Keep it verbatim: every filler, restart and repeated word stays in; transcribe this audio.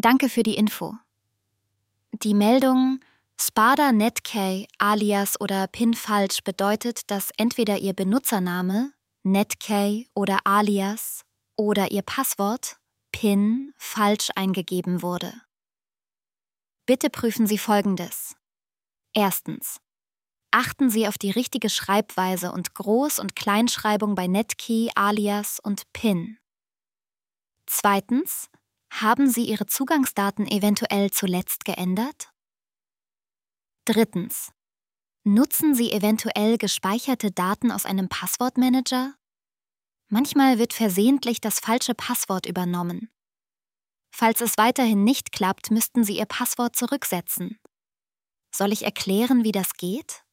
Danke für die Info. Die Meldung Spada Netkey alias oder PIN falsch bedeutet, dass entweder Ihr Benutzername, Netkey oder alias oder Ihr Passwort, PIN, falsch eingegeben wurde. Bitte prüfen Sie Folgendes. Erstens. Achten Sie auf die richtige Schreibweise und Groß- und Kleinschreibung bei Netkey, alias und PIN. Zweitens. Haben Sie Ihre Zugangsdaten eventuell zuletzt geändert? Drittens. Nutzen Sie eventuell gespeicherte Daten aus einem Passwortmanager? Manchmal wird versehentlich das falsche Passwort übernommen. Falls es weiterhin nicht klappt, müssten Sie Ihr Passwort zurücksetzen. Soll ich erklären, wie das geht?